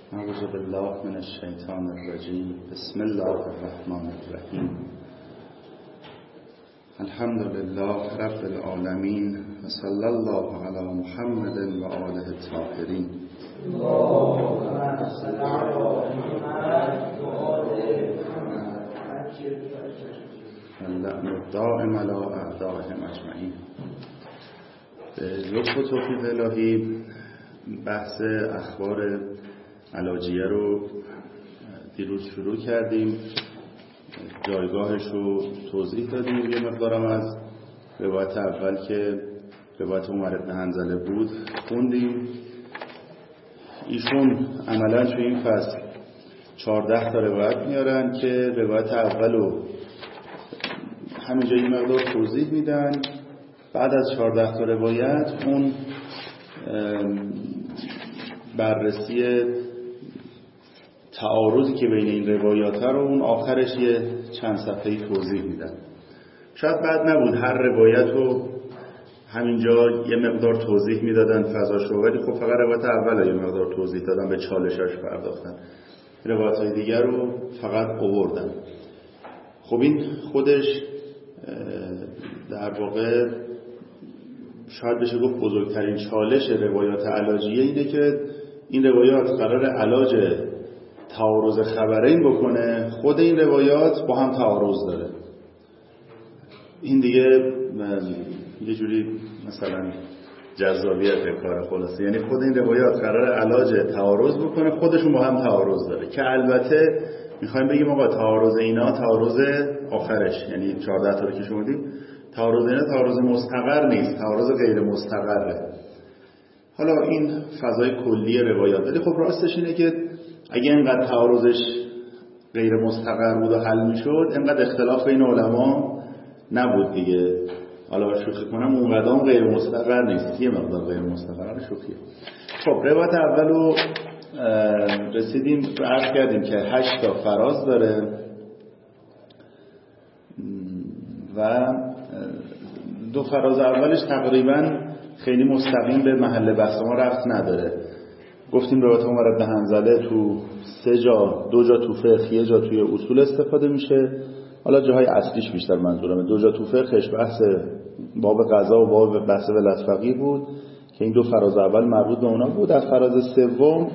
اعوذ بالله من الشیطان الرجیم. بسم الله الرحمن الرحیم. الحمد لله رب العالمین و صلی الله علی محمد و آله الطاهرین. اللعن الدائم علی اعدائهم اجمعین. به لطف و توفیق الهی بحث اخبار علاجیه رو دیروز شروع کردیم، جایگاهش رو توضیح دادیم. یه مقدارم از روایت اول که روایت عمر بن حنظله بود خوندیم. ایشون عملا توی این فصل 14 تا روایت میارن که روایت اول رو همینجا یه مقدار توضیح میدن. بعد از 14 تا روایت اون بررسی تعارضی که بین این روایات رو اون آخرش یه چند صفحه‌ای توضیح میدن. شاید بد نبود هر روایت رو همینجا یه مقدار توضیح میدادن فضاش رو، ولی خب فقط روایت اول یه مقدار توضیح دادن، به چالشش پرداختن، روایت‌های دیگر رو فقط آوردن. خب این خودش در واقع شاید بشه گفت بزرگترین چالش روایات علاجیه اینه که این روایات قرار علاج تعارض خبرین بکنه، خود این روایات با هم تعارض داره. این دیگه یه جوری مثلا جذابیت کار خلاصه، یعنی خود این روایات قرار علاج تعارض بکنه، خودشون با هم تعارض داره که البته میخوایم بگیم آقا تعارض اینا تعارض آخرش، یعنی 14 تا رو که شمردیم، تعارض اینا تعارض مستقر نیست، تعارض غیر مستقره. حالا این فضای کلی روایات، ولی خب راستش اینه که اگه اینقدر تعارضش غیر مستقر بود و حل میشد، اینقدر اختلاف بین علما نبود دیگه. حالا شوخی کنم اونقدر غیر مستقر نیست، یه مقدار غیر مستقر شوخیه. خب روایت اولو رسیدیم عرض کردیم که 8 تا فراز داره و 2 فراز اولش تقریبا خیلی مستقیم به محل بحث ما رفت نداره. گفتیم روایت عمر بن حنظله تو 3 جا، 2 جا تو فقه، 1 جا توی اصول استفاده میشه. حالا جاهای اصلیش بیشتر منظورمه 2 جا تو فقهش بحث باب قضا و باب بحث ولایت فقیه بود که این 2 فراز اول مربوط به اونا بود. از فراز سوم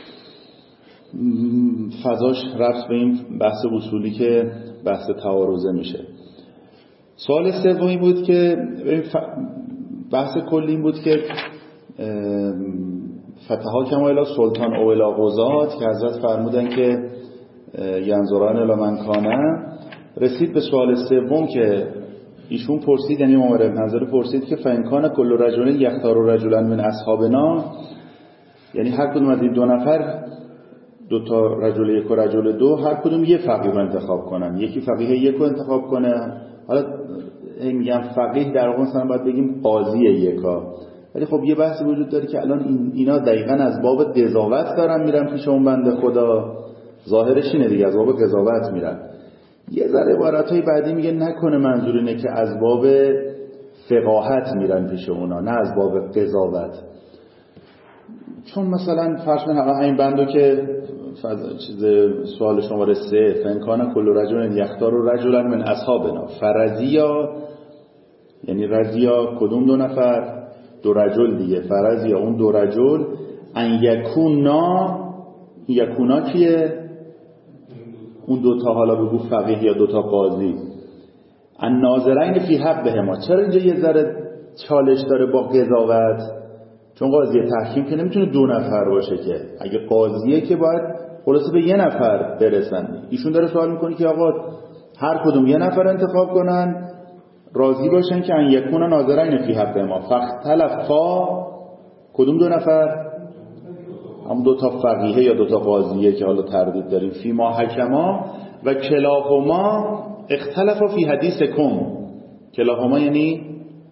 فضاش رفت به این بحث اصولی که بحث تعارضه میشه. سوال سومی بود که بحث کلی این بود که فتحا کما الی سلطان او الی قضات که حضرت فرمودن که ینظران الی من کانه. رسید به سوال سوم که ایشون پرسید، یعنی عمر بن حنظله پرسید که فإن کان کل رجل یختار رجلا من اصحابنا، یعنی هر کدوم از این 2 نفر، 2 تا رجل 1 و رجل 2، هر کدوم یه فقیه رو انتخاب کنن، یکی فقیه 1 رو انتخاب کنه. حالا میگم فقیه در واقع مثلا باید بگیم قاضی 1، ولی خب یه بحثی وجود داره که الان اینا دقیقاً از باب قضاوت دارن میرن پیش اون بنده خدا، ظاهرش اینه دیگه، از باب قضاوت میرن. یه ذره عبارتای بعدی میگه نکنه منظور اینه که از باب فقاهت میرن پیش اونا، نه از باب قضاوت. چون مثلا فرض کن همین بندو که سوال شماره 3 فنکان کل رجل یختار رجلا من اصحابنا فرضیا، یعنی رضیا کدوم 2 نفر؟ 2 رجل دیگه. فرضیا اون 2 رجل ان یکونا کیه؟ اون 2 تا، حالا بگو فقیه یا 2 تا قاضی. ان ناظرین فی حقهما. چرا اینجا یه ذره چالش داره با قضاوت؟ چون قاضی تحکیم که نمیتونه 2 نفر باشه که، اگه قاضیه که باید خلاصه به 1 نفر برسن. ایشون داره سوال میکنه که آقا هر کدوم 1 نفر انتخاب کنن، راضی باشن که ان یکونا ناظرین فی حقهما فاختلفا. کدوم 2 نفر؟ هم 2 تا فقیه یا 2 تا قاضیه که حالا تردید داریم. فی ما حکما و کلاهما اختلفا فی حدیثکم. کلاهما یعنی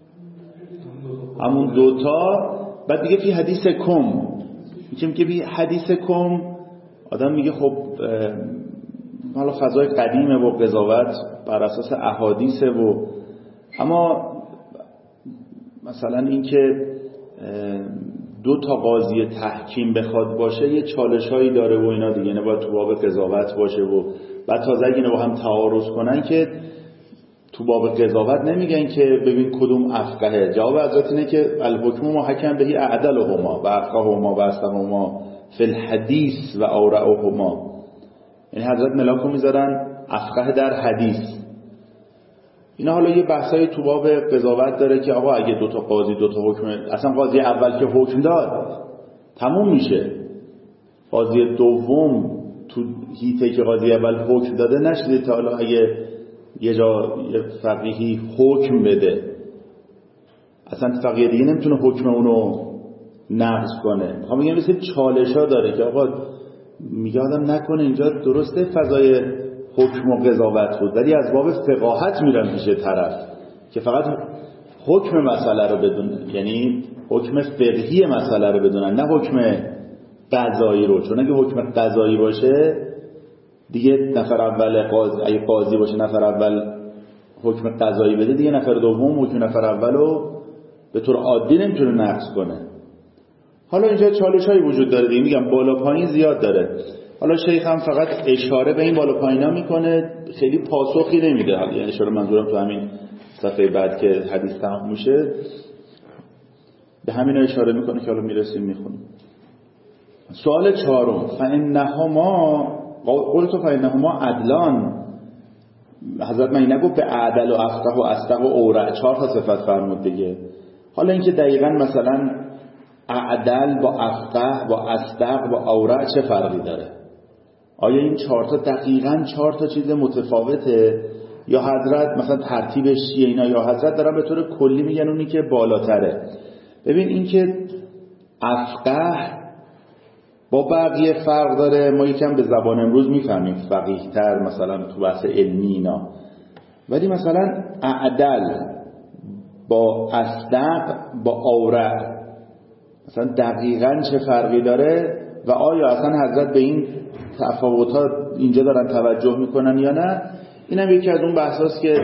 همون 2 تا. بعد دیگه فی حدیثکم، میگیم که فی حدیثکم آدم میگه خب حالا فضای قدیمه و قضاوت بر اساس احادیثه و، اما مثلا این که دو تا قاضی تحکیم بخواد باشه یه چالشایی داره و اینا دیگه، باید تو باب قضاوت باشه و بعد تازه اگه اینا با هم تعارض کنن که تو باب قضاوت نمیگن که ببین کدوم افقهه. جواب حضرت اینه که الحکم محکم بهی اعدلهما و افقههما و اصلهما فی الحدیث و اورعهما. یعنی حضرت ملاکو میذارن افقه در حدیث. اینا حالا یه بحثای تو باب قضاوت داره که آقا اگه دو تا قاضی دو تا حکم، اصلا قاضی اول که حکم داد تموم میشه، قاضی دوم تو هیته که قاضی اول حکم داده نشده تا حالا اگه یه جا یه فقیهی حکم بده، اصلا فقیه دیگه نمیتونه حکم اونو نقض کنه. میخوام بگم مثل چالشا داره که آقا میگه آدم نکنه اینجا درسته فضای حکم و قضاوت بود، ولی از باب فقاهت میرن پیش طرف که فقط حکم مسئله رو بدونن، یعنی حکم فقهی مسئله رو بدونن، نه حکم قضایی رو. چون اگه حکم قضایی باشه دیگه نفر اول قاضی، اگه قاضی باشه نفر اول حکم قضایی بده دیگه نفر دوم حکم نفر اولو به طور عادی نمیتونه نقض کنه. حالا اینجا چالش‌هایی وجود داره دیگه، میگم بالا پایین زیاد داره. حالا شیخ هم فقط اشاره به این بالا پایینا میکنه، خیلی پاسخی نمیده. یعنی اشاره منظورم تو همین صفحه بعد که حدیث تمام میشه به همین اشاره میکنه که حالا میرسیم میخونیم. سوال چهارم، فإنهما عدلان. حضرت من نگفت به عدل و افقه و اصدق و اورع، 4 تا صفت فرمود دیگه. حالا اینکه دقیقاً مثلا عدل با افقه با اصدق با اورع چه فرقی داره؟ آیا این 4 تا دقیقاً 4 تا چیز متفاوته یا حضرت مثلا ترتیبش چیه اینا، یا حضرت دارن به طور کلی میگن اونی که بالاتره؟ ببین این که افقه با بقیه فرق داره، ما یکم به زبان امروز میفهمیم فقیه تر مثلا تو بحث علمی اینا، ولی مثلا عدل با اصدق با اورع مثلا دقیقاً چه فرقی داره و آیا اصلا حضرت به این تفاوت‌ها اینجا دارن توجه میکنن یا نه؟ این هم یکی از اون بحثاست که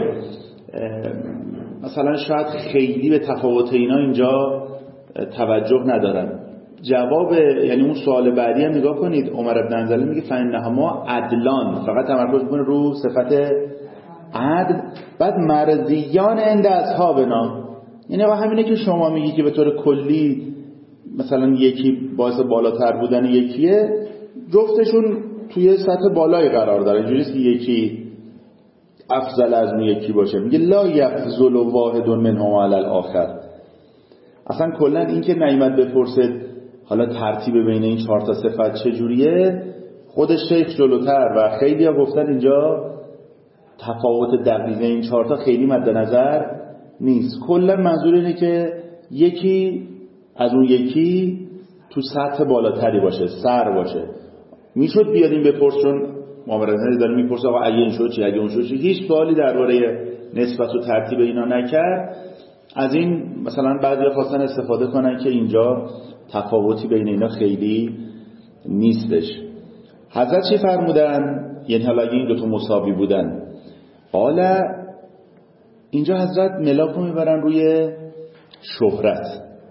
مثلا شاید خیلی به تفاوت اینا اینجا توجه ندارن. جواب یعنی اون سوال بعدی هم نگاه کنید، عمر بن انزلی میگه فإنهما عدلان، فقط تمرکز میکنه رو صفت عدل، بعد مرضیان عند اصحابنا. یعنی همینه که شما میگی که به طور کلی مثلا یکی باعث بالاتر بودن یکیه، جفتشون توی سطح بالایی قرار داره، اینجوری نیست که یکی افضل از اون یکی باشه. میگه لا یفضل واحد منهما علی الاخر. اصلا کلا این که نعیمت بپرسه حالا ترتیب بین این 4 تا صفت چجوریه، خودش شیخ جلوتر و خیلی ها گفتن اینجا تفاوت دقیق این 4 تا خیلی مد نظر نیست. کلا منظور اینه که یکی از اون یکی تو سطح بالاتری باشه، سر باشه. میشد بیادیم بپرس، چون معامله‌ای داره میپرسه آقا اگه این شد چی، اگه اون شد چی، هیچ سوالی درباره نسبت و ترتیب اینا نکرد. از این مثلا بعضی خواستن استفاده کنن که اینجا تفاوتی بین اینا خیلی نیستش. حضرت چی فرمودن؟ یعنی حالا اگه این دو تا مساوی بودن، قال اینجا حضرت ملاک رو میبرن روی شهرت.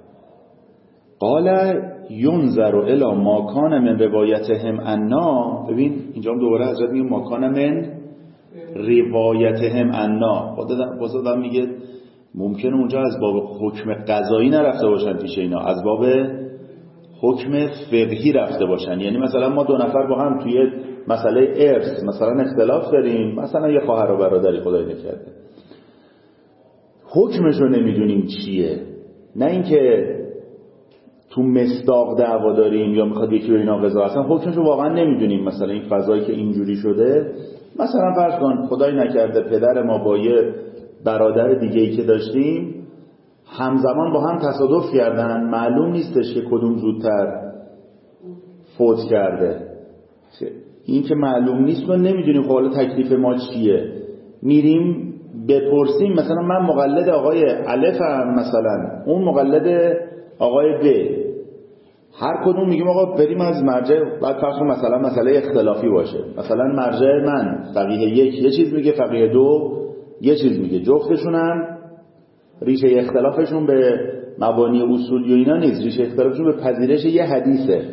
قال ینظر الی ما کان من روایتهم عنا. ببین اینجا هم دوباره حضرت میگه ما کان من روایتهم عنا. باز آدم میگه ممکنه اونجا از باب حکم قضایی نرفته باشن پیش اینا، از باب حکم فقهی رفته باشن. یعنی مثلا ما 2 نفر با هم توی مسئله ارث مثلا اختلاف داریم، مثلا یه خواهر و برادری خدای نکرده، حکمش رو نمیدونیم چیه، نه اینکه تو مصداق دعوا داریم یا میخواد یکی بین قضا، اصلا حکمش رو واقعا نمیدونیم. مثلا این فضایی که اینجوری شده، مثلا فرض کن خدای نکرده پدر ما با یه برادر دیگه‌ای که داشتیم همزمان با هم تصادف کردن، معلوم نیستش که کدوم زودتر فوت کرده. این که معلوم نیست ما نمیدونیم. خب حالا تکلیف ما چیه؟ میریم بپرسیم مثلا من مقلد آقای الفم، مثلا اون مقلد آقای ب، هر کدوم میگیم آقا بریم از مرجع، بعد فرض کن مثلا مسئله اختلافی باشه، مثلا مرجع من فقیه 1 یه چیز میگه، فقیه 2 یه چیز میگه، جفتشون هم ریشه اختلافشون به مبانی اصولی و اینا نیست، ریشه اختلافشون به پذیرش یه حدیثه.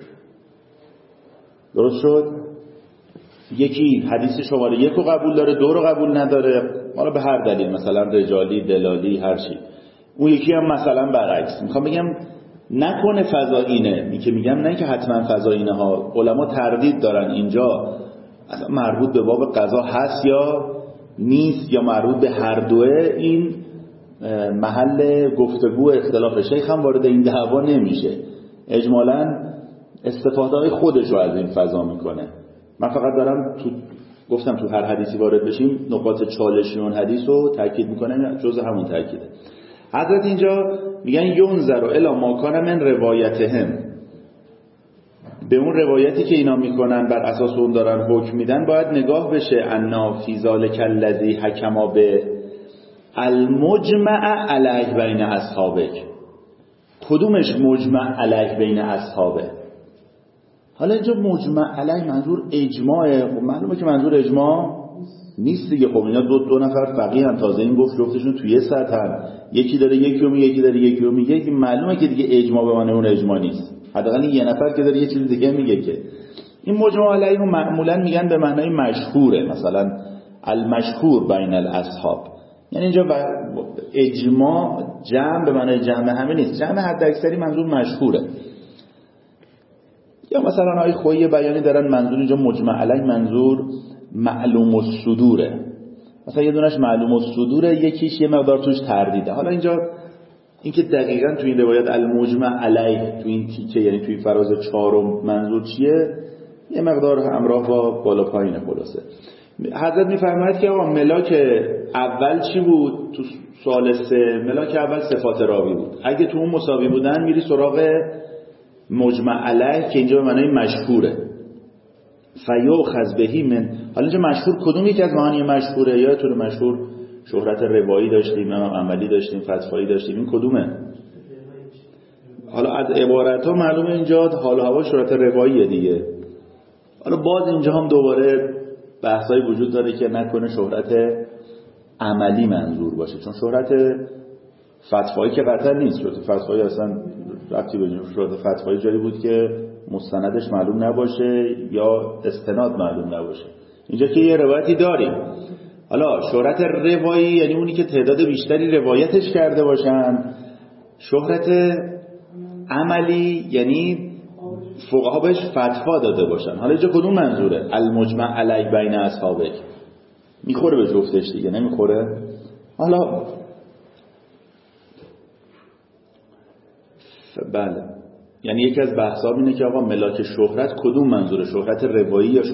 درست شد؟ یکی حدیث شماره 1 رو قبول داره، 2 رو قبول نداره، حالا به هر دلیل، مثلا رجالی، دلالی، هر چی. اون یکی هم مثلا برعکس. میخوام بگم نکنه فضائینه، این که میگم نه که حتما فضائینه ها، علما تردید دارن اینجا اصلا مربوط به باب قضا هست یا نیست، یا مربوط به هر دوه. این محل گفتگو اختلاف. شیخ هم وارد این دعوا نمیشه، اجمالاً استفاده های خودش رو از این فضا میکنه. من فقط دارم گفتم تو هر حدیثی وارد بشیم نقاط چالشی اون حدیث رو تاکید میکنم، جزء همون تاکیده. حضرت اینجا میگن ینظر الی ما کان من روایتهم، به اون روایتی که اینا میکنن بر اساس اون دارن حکم میدن باید نگاه بشه. انا فی ذلک الذی حکما به المجمع علیه بین اصحابک. کدومش مجمع علیه بین اصحابه؟ حالا اینجا مجمع علیه منظور اجماعه. معلومه که منظور اجماع نیست دیگه. خب اینا دو نفر فقیه هم، تازه این گفت جفتشون توی یه سطحن، یکی داره یکی رو میگه، یکی داره یکی رو میگه، که معلومه که دیگه اجماع به معنی اون اجماع نیست. حداقل یه نفر که داره یه چیز دیگه میگه. که این مجمع علیه رو معمولا میگن به معنای مشهوره، مثلا المشهور بین الاصحاب. یعنی اینجا اجماع جمع به معنای جمع همه نیست، جمع حد اکثری منظور مشهوره. یا مثلا آیه خویی بیانی دارن منظور اینجا مجمع علیه منظور معلوم الصدوره. مثلا یه دونش معلوم الصدوره، یکیش یه مقدار توش تردیده. حالا اینجا اینکه دقیقاً تو این روایت المجمع علیه تو این تیکه، یعنی توی فراز 4 منظور چیه، یه مقدار همراه با بالا پایین. خلاصه حضرت میفرماید که آقا ملاک اول چی بود؟ تو سوال 3 ملاک اول صفات راوی بود. اگه تو اون مساوی بودن میری سراغ مجمع علیه که اینجا به معنای مشهوره. فیؤخذ بهی من، حالا اینجا مشهور کدوم یکی از معانی مشهوره؟ یا طور مشهور شهرت روایی داشتیم، عملی داشتیم، فتوایی داشتیم، این کدومه؟ حالا از عبارت ها معلومه اینجا حال و هوا شهرت رواییه دیگه. حالا باز اینجا هم دوباره بحثای وجود داره که نکنه شهرت عملی منظور باشه، چون شهرت فتوایی که قطعا نیست. شهرت فتوایی اصلا ربطی به شهرت فتوایی جایی بود که مستندش معلوم نباشه یا استناد معلوم نباشه. اینجا که یه روایتی داریم. حالا شهرت روایی یعنی اونی که تعداد بیشتری روایتش کرده باشن. شهرت عملی یعنی فقها بهش فتوا داده باشن. حالا اینجا کدوم منظوره؟ المجمع علیه بین اصحابک میخوره به جفتش دیگه، نمیخوره؟ حالا بله، یعنی یکی از بحثا اینه که آقا ملاک شهرت کدوم منظوره؟ شهرت روایی یا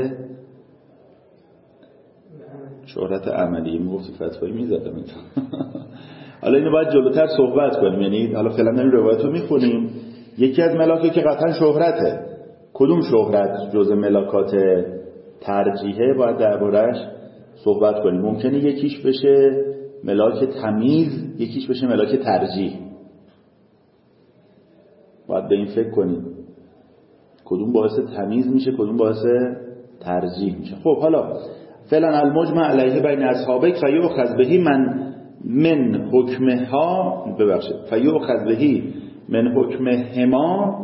شهرت عملی؟ میگفتی فتوایی میزدم اینجا. حالا اینو باید جلوتر صحبت کنیم. یعنی حالا فعلا این روایت رو میخونیم. یکی از ملاکی که قطعا شهرته، کدوم شهرت جز ملاکات ترجیحه باید دربارش صحبت کنیم. ممکنه یکیش بشه ملاک تمیز، یکیش بشه ملاک ترجیح. باید به این فکر کنیم کدوم باعث تمیز میشه، کدوم باعث ترجیح میشه. خب حالا فعلا المجمع علیه بین اصحابک فیؤخذ بهی من حکمها، ببخشید فیؤخذ بهی من حکمهما،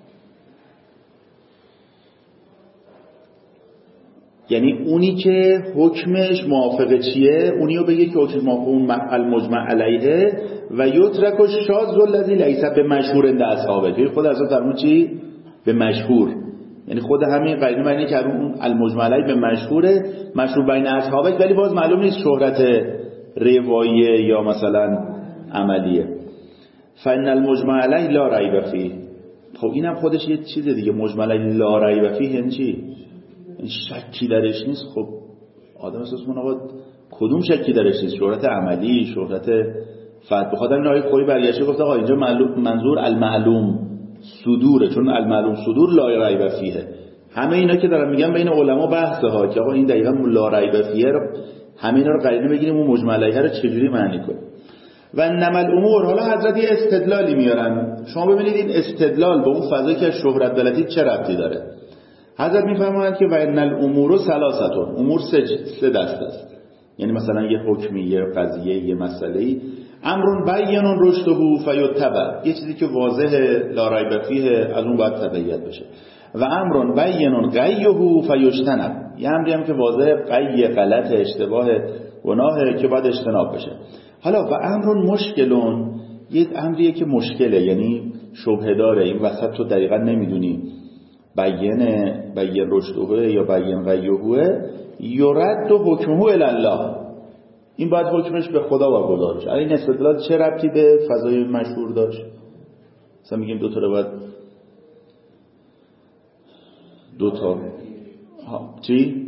یعنی اونی که حکمش موافق چیه اونی رو بگه که حکم موافق المجمع علیه، و یترک الشاذ الذی لیس بمشهور عند اصحابه. خود اصلا فرمود چی؟ به مشهور، یعنی خود همین قرینه معنی که اون المجمع علیه به مشهوره، مشهور بین اصحابه، ولی باز معلوم نیست شهرت رواییه یا مثلا عملیه. فان المجمع علیه لا ریب فیه. خب اینم خودش یه چیز دیگه. مجمع علیه لا ریب فیه یعنی چی؟ این شکی درش نیست. خب آدم احساس کنه آقا کدوم شکی درش نیست؟ شهرت عملی، شهرت فرد. بخاطر این آیه خوبی برگشته گفت آقا اینجا منظور المعلوم صدوره، چون المعلوم صدور لا ریب فیه. همه اینا که دارن میگن بین علما بحثه ها که آقا این دقیقاً لا ریب فیه رو، همه اینا رو قرینه بگیریم اون مجمع علیه رو چجوری معنی کنیم. و نمل امور، حالا حضرت یه استدلالی میارن. شما ببینید این استدلال به اون فضایی که شهرت بلدید چه ربطی داره. حضرت میفرمایند که و ان الامور ثلاثه، امور سه دسته است. یعنی مثلا یه حکمی، یه قضیه، یه مسئله‌ای امر بین رشده فیتبع، یه چیزی که واضحه لا ریب فیه از اون باید تبعیت بشه. و امر بین غیه فیجتنب، یه امری هم که واضحه غی غلط اشتباه گناهه که باید اجتناب بشه. حالا و امر مشکلون، یه امریه که مشکله، یعنی شبهه داره، این وسط تو دقیقا نمیدونی بین رشده یا بین غیه، یرد حکمه الی الله، این باید حکمش به خدا واگذار بشه. این استدلال چه ربطی به فضای مشهور داشت؟ مثلا میگیم دو تا رو باید چی؟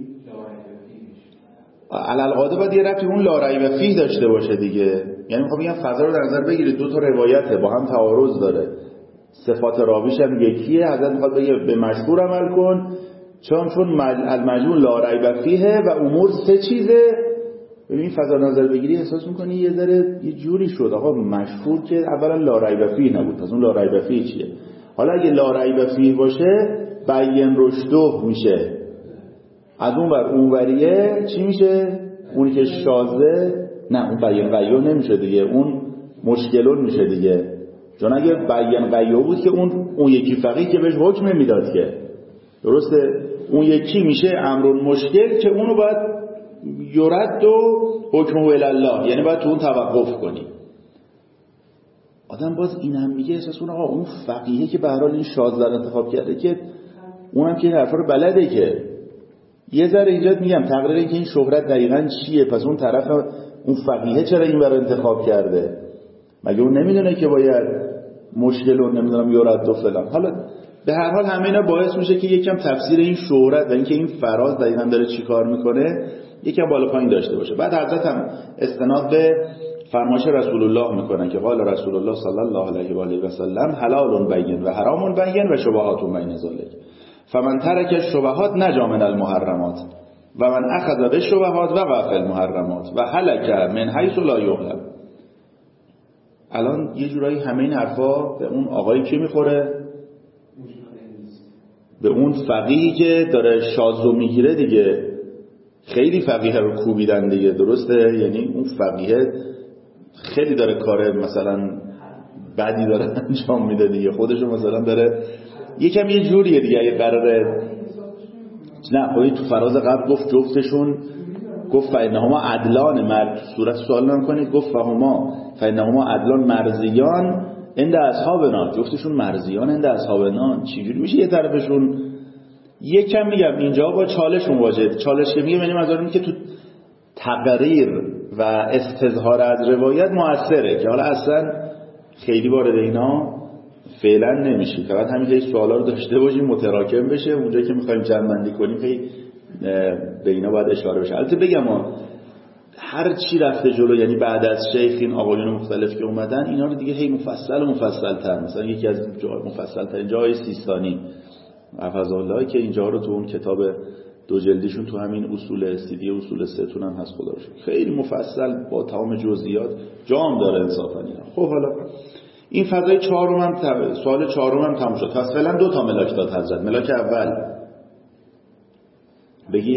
علالقاعده باید یه ربطی اون لا ریب فیه داشته باشه دیگه. یعنی میخوام بگم فضا رو در نظر بگیرید، دو تا روایته با هم تعارض داره، صفات راویش هم یکیه، حضرت میخواد بگه به مشهور عمل کن چون المجموع لا ریب فیه و امور سه چیزه. ببین فضا نظر بگیری احساس میکنی یه ذره یه جوری شد آقا مشهور که اولا لا ریب فیه نبود، پس اون لا ریب فیه چیه؟ حالا اگه لا ریب فیه باشه بین رشده میشه، از اون ور اونوریه چی میشه؟ اونی که شاذه نه، اون بین غیه نمیشه دیگه، اون مشکلون میشه دیگه. چون اگه بین غیه بود که اون یکی فقیه که بهش حکم نمیداد که، درسته؟ اون یکی میشه امر مشکل که اونو باید یرد و حکم الی الله، یعنی باید تو اون توقف کنی. آدم باز این هم میگه احساس کنه آقا اون فقیه که به هر حال این شاذ انتخاب کرده که اونم که این حرفا رو بلده، که یه ذره اینجا میگم تقریر این که این شهرت دقیقاً چیه، پس اون طرف اون فقیه چرا این برای انتخاب کرده؟ مگه اون نمیدونه که باید مشکل رو نمیدونم یرد و فلان. حالا به هر حال همه اینا باعث میشه که یکم تفسیر این شهرت و اینکه این فراز دقیقاً داره چی کار میکنه یکم بالا پایین داشته باشه. بعد حضرت هم استناد به فرمایش رسول الله میکنن که قال رسول الله صلی الله علیه و آله و سلم حلال بین و حرام بین و شبهات بین ذلک فمن ترک الشبهات نجا من المحرمات و من اخذ بالشبهات وقع فی المحرمات و هلک من حیث لا یعلم. الان یه جورایی همه این حرفا به اون آقایی که میخوره، به اون فقیهی که داره شاذ میگیره دیگه. خیلی فقیه رو کوبیدن دیگه، درسته؟ یعنی اون فقیه خیلی داره کار مثلا بدی داره انجام میده دیگه، خودشو مثلا داره یکم یه جوریه دیگه. اگه قراره نه خودی تو فراز قبل گفت جفتشون، گفت فإنهما عدلان مرد، صورت سوال نمی‌کنید، گفت فإنهما عدلان مرضیان عند اصحابنا، جفتشون مرضیان عند اصحابنا. چجوری میشه یه طرفشون؟ یکم میگم اینجا با چالش مواجهه. چالش که میگم یعنی منظورم که تو تقریر و استظهار از روایت موثره، که حالا اصلا خیلی وارد اینا فعلا نمیشه، فقط همین که سوالا رو داشته باشیم متراکم بشه، اونجا که میخوایم جمع‌بندی کنیم خیلی به اینا باید اشاره بشه. البته بگم هر چی رفته جلو، یعنی بعد از شیخ این آقایون مختلف که اومدن اینا رو دیگه هی مفصل تر، مثلا یکی از مفصل ترین جای سیستانی حفظه الله که اینجا رو تو اون کتاب دو جلدیشون تو همین اصول استیدی اصول ستون هم هست، خدا رو شکر خیلی مفصل با تمام جزئیات جام داره انصافا اینا. خب حالا این فضای چهارم هم سوال چهارم هم تموم شد. پس فعلا دو تا ملاک داد حضرت. ملاک اول بگید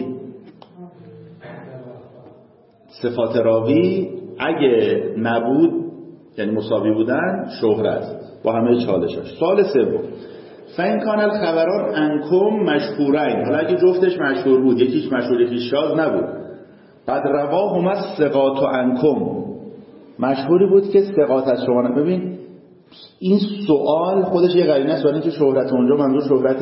صفات راوی اگه نبود یعنی مساوی بودن شهرت با همه چالشاش. سوال سوم فین کان الخبران انکم مشهورین، حالا اگه جفتش مشهور بود، یکیش مشهور یکیش شاذ نبود، قد رواهما الثقات انکم، مشهوری بود که ثقات از شما. ببین این سوال خودش یه قرینه است، ولی که شهرت اونجا منظور شهرت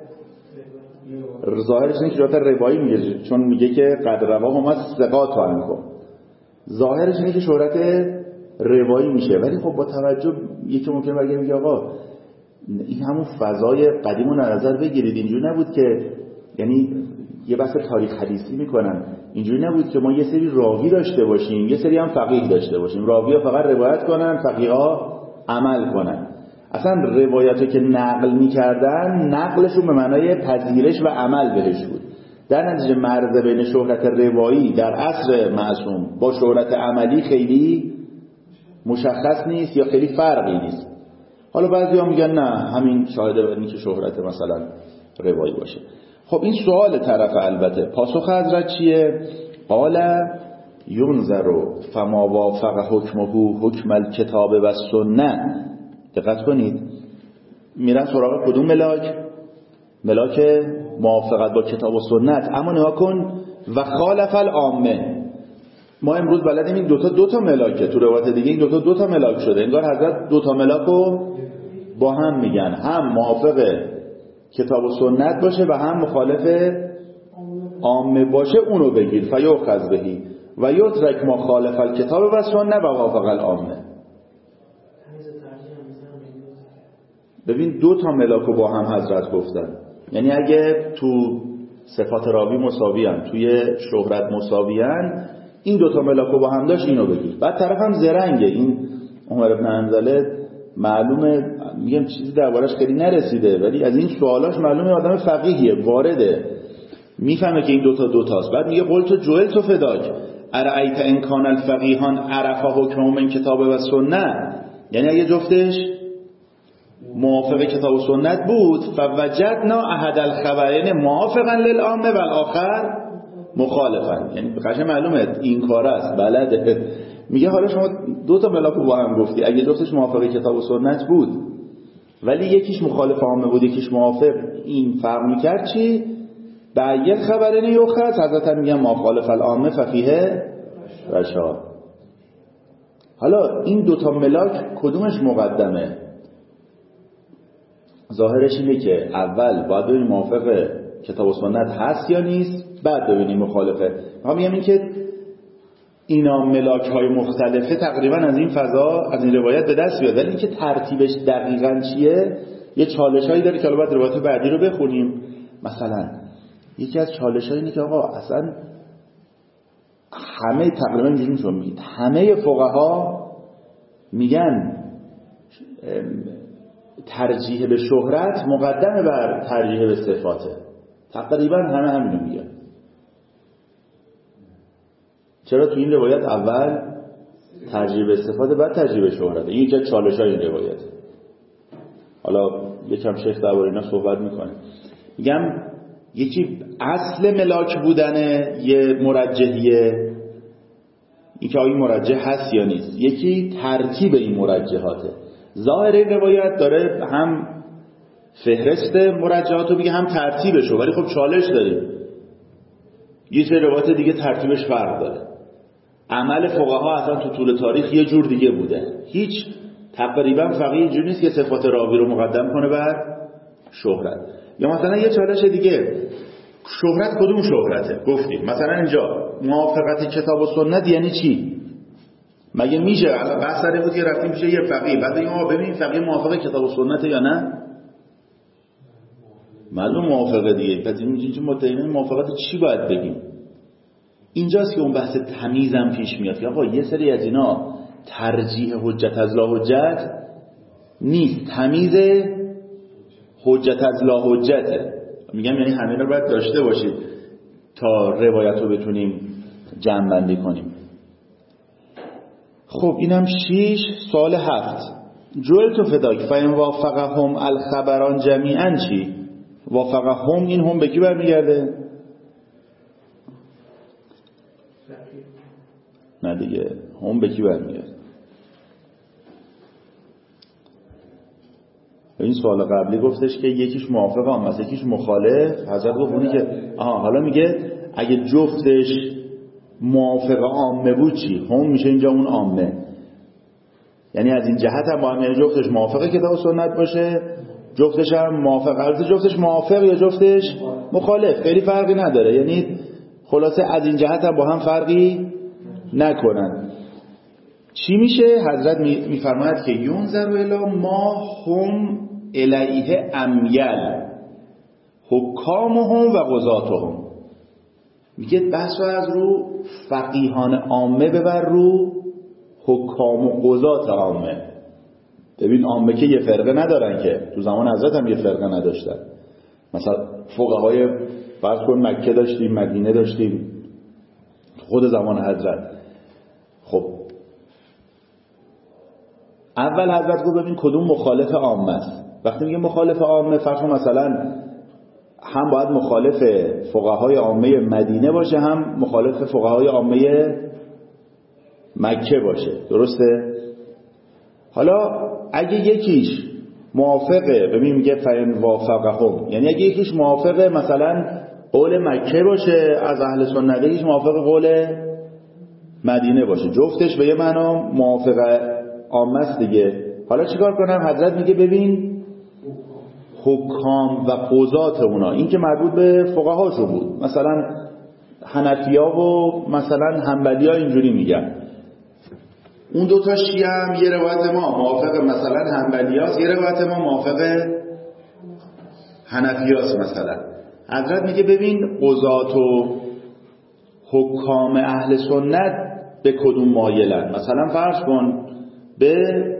ظاهرش اینه که شهرت روایی میگه، چون میگه که قد رواهما الثقات انکم، ظاهرش اینه که شهرت روایی میشه. ولی خب با توجه یکی ممکنه بگه میگه آقا این همون فضای قدیم رو در نظر بگیرید، اینجوری نبود که، یعنی یه بحث تاریخ حدیثی میکنن، اینجوری نبود که ما یه سری راوی داشته باشیم یه سری هم فقیه داشته باشیم، راوی ها فقط روایت کنن فقیه ها عمل کنن. اصلا روایاتی که نقل میکردن نقلشون به معنای پذیرش و عمل بهش بود. در نتیجه مرز بین شهرت روایی در عصر معصوم با شهرت عملی خیلی مشخص نیست یا خیلی فرقی نیست. حالا بعضی ها میگن نه همین شاهده بینی که شهرت مثلا روایی باشه. خب این سوال طرف، البته پاسخ حضرت چیه؟ قال ینظر فما وافق حکمه حکم الکتاب و سنه. دقت کنید میرن سراغ کدوم ملاک؟ ملاک موافقت با کتاب و سنت. اما نگاه کن و خالف العامه. ما امروز بلدیم این دوتا ملاکه، تو روایت دیگه این دوتا ملاک شده. انگار حضرت دوتا ملاک رو با هم میگن، هم موافق کتاب و سنت باشه و هم مخالف عامه باشه، اونو بگیر. فیؤخذ بهی و یترک ما خالف الکتاب و سنت و وافق العامه. ببین دوتا ملاک رو با هم حضرت گفتن. یعنی اگه تو صفات راوی مساویان، توی شهرت مساویان، این دوتا ملاک رو با هم داشت، اینو بگیر. بعد طرف هم زرنگه. این عمر بن حنظله معلومه، میگم چیزی دربارش خیلی نرسیده، ولی از این سوالاش معلومه آدم فقیهیه، وارده، میفهمه که این دوتاست. بعد میگه قلت جعلت فداک ارأیت ان کان الفقیهان عرفا حکمه من کتاب و سنت. یعنی اگه جفتش موافق کتاب و سنت بود، فوجدنا احد الخبرین موافقا للعامه و الاخر مخالفا. یعنی قشنگ معلومه این کار است، بلده. میگه حالا شما دوتا ملاک با هم گفتی، اگه جفتش موافق کتاب و سنت بود ولی یکیش مخالف عامه بود یکیش موافق، این فرق میکرد چی؟ بعید خبرین یوخذ. حضرت میگن مخالف العامه ففیه رشاد. حالا این دوتا ملاک کدومش مقدمه؟ ظاهرش اینه که اول باید ببینیم موافق کتاب و سنت هست یا نیست، بعد ببینیم مخالفه. ما میگم این که اینا ملاک های مختلفه تقریبا از این فضا، از این روایت به دست بیاد، ولی اینکه ترتیبش دقیقاً چیه یه چالش هایی داره که البته روایت بعدی رو بخونیم. مثلا یکی از چالش هایی اینه که آقا اصلا همه تقریبا اینجوری میشون میگید همه فقها میگن ترجیح به شهرت مقدمه بر ترجیح به صفاته. تقریبا همه همینو میگن. چرا تو این روایت اول ترجیح به صفات بعد ترجیح به شهرت؟ این یکی چالش های این روایت. حالا یکم شیخ درباره اینا صحبت میکنه. میگم یکی اصل ملاک بودن یه مرجحیه، این که آیا مرجح هست یا نیست. یکی ترتیب این مرجحاته. ظاهر این روایت داره هم فهرست مرجحاتو میگه هم ترتیبشو، ولی خب چالش داریم. یه سری روایت دیگه ترتیبش فرق داره. عمل فقها اصلا تو طول تاریخ یه جور دیگه بوده. هیچ تقریبا فقیه اینجور نیست که صفات راوی رو مقدم کنه بر شهرت. یا مثلا یه چالش دیگه، شهرت کدوم شهرته؟ گفتیم مثلا اینجا موافقت کتاب و سنت یعنی چی؟ مگه میشه بحث سر بود که رفتیم میشه یه فقیه بعد بگیم آقا ببین فقیه موافق کتاب و سنت یا نه؟ معلوم موافقه دیگه. پس اینجا متعین موافقت چی باید بگیم؟ اینجاست که اون بحث تمیزم پیش میاد که آقا یه سری از اینا ترجیح حجت از لا حجت نیست، تمیز حجت از لا حجته. میگم یعنی همه رو باید داشته باشید تا روایت رو بتونیم جمع بندی کنیم. خب اینم 6. سوال 7 جعلت فداک فإن وافقهم الخبران جمیعا چی؟ وافقهم، این هم به کی برمیگرده؟ نه دیگه، هم به کی برمیگرده؟ این سوال قبلی گفتش که یکیش موافق هم مثلا یکیش مخالف. حضرت گفت اونی که حالا میگه اگه جفتش موافق عامه بود چی؟ هم میشه اینجا اون عامه. یعنی از این جهت هم با هم، یعنی جفتش موافق کتاب و سنت باشه، جفتش هم موافق، جفتش موافق یا جفتش مخالف، خیلی فرقی نداره. یعنی خلاصه از این جهت هم با هم فرقی نکنن. چی میشه؟ حضرت میفرماید که ینظر الی ما هم الیه امیل حکامهم و قضاتهم. میگه بحث از رو فقیهان عامه ببر رو حکام و قضات عامه. ببین عامه که یه فرقه ندارن، که تو زمان حضرت هم یه فرقه نداشتن. مثلا فقهای فرض کن مکه داشتیم، مدینه داشتیم، خود زمان حضرت. خب اول حضرت گفت ببین کدوم مخالف عامه است. وقتی میگه مخالف عامه، فرض کن مثلا هم باید مخالف فقهای عامه مدینه باشه، هم مخالف فقهای عامه مکه باشه. درسته؟ حالا اگه یکیش موافقه، ببین میگه فین وافقهم، یعنی اگه یکیش موافقه مثلا قول مکه باشه از اهل سنت، یکیش موافق قول مدینه باشه، جفتش به یه معنا موافقه عامه است دیگه. حالا چیکار کنم؟ حضرت میگه ببین حکام و قضات اونا، این که مربوط به فقهاشو بود، مثلا حنفیا و مثلا حنبلیا اینجوری میگن، اون دوتا شیعه هم یه روایت ما موافق مثلا حنبلیاست، یه روایت ما موافق حنفیاست مثلا. حضرت میگه ببین قضات و حکام اهل سنت به کدوم مایلن، مثلا فرض کن به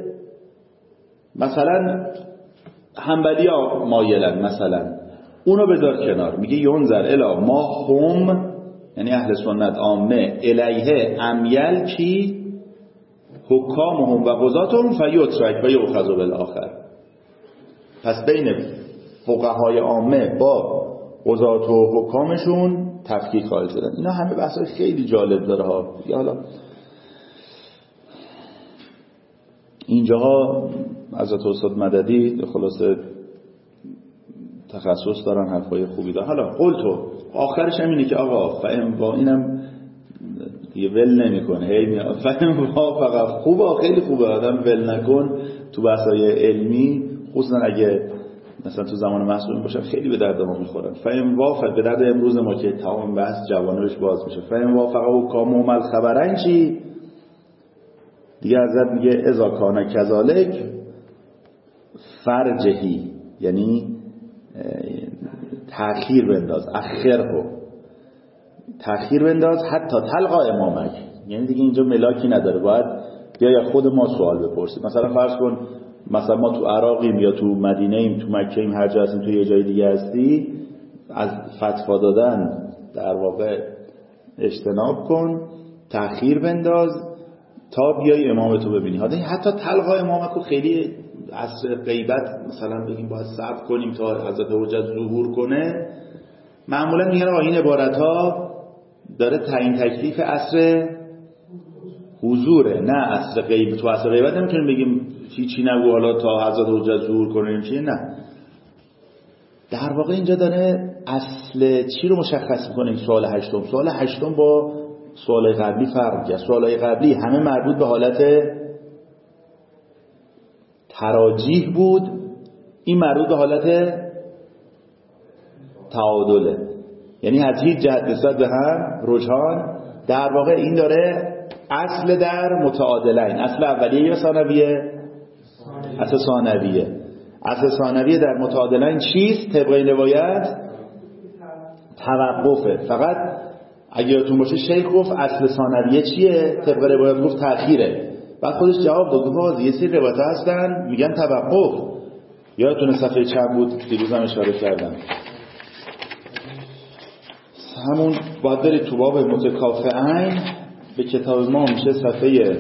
مثلا حنبلیا مایلن، مثلا اونو بذار کنار. میگه ینظر الی ما هم، یعنی اهل سنت عامه، الیه امیل کی حکامهم و قضاتهم فیترک و یؤخذ بالآخر. پس بین فقهای عامه با قضات و حکامشون تفکیک قائل شدن. اینا همه بحثای خیلی جالب داره ها. حالا اینجاها حضرت استاد مددی خلاصه تخصص دارن، حرفای خوبی دارن. حالا قلتو آخرش هم اینه که آقا فهم با اینم دیگه ول نمیکنه، هی میاد فهم فقط خوبه، خیلی خوبه آدم ول نکن تو بحثای علمی، خصوصا اگه مثلا تو زمان محصول باشه خیلی به درد ما میخورن. فهم وافق به درد امروز ما که تمام بحث جوانبش باز میشه. فهم وافق و کامل الخبرن چی دیگه؟ حضرت میگه اذا کان کذالک فرجهی، یعنی تأخیر بنداز، اخره تأخیر بنداز حتی تلقا امامک، یعنی دیگه اینجا ملاکی نداره، باید یا خود ما سوال بپرسیم. مثلا فرض کن مثلا ما تو عراقیم یا تو مدینه ایم، تو مکه ایم، هر جا هستیم، تو یه جای دیگه هستی، از فتوا دادن در واقع اجتناب کن، تأخیر بنداز تا بیای امامتو ببینی. حتی تلقا امامکو خیلی عصر غیبت مثلا بگیم باید صبر کنیم تا حضرت حجت ظهور کنه، معمولا میگن آقا این عبارت ها داره تعیین تکلیف عصر حضوره، نه عصر غیبت. تو عصر غیبت نمیتونیم بگیم چی نگو حالا تا حضرت حجت ظهور کنیم چی، نه. در واقع اینجا داره اصل چی رو مشخص میکنه. سوال هشتم، سوال هشتم با سوال قبلی فرق میکنه. سوال قبلی همه مربوط به حالت تراجیح بود، این مربوط به حالت تعادله، یعنی از هیچ جهت نسبت به هم رجحان. در واقع این داره اصل در متعادلین، اصل اولیه یا ثانویه؟ اصل ثانویه. اصل ثانویه در متعادلین چیست؟ طبق این روایت توقفه. فقط اگه یادتون باشه شیخ گفت اصل ثانویه چیه؟ طبق روایت گفت تأخیره. بعد خودش جواب داد گفت یه سری روایت هستن میگن توقف. یادتون صفحه چند بود؟ دیروزم اشاره کردم. همون باید برید تو باب متکافئین، به کتاب ما میشه صفحه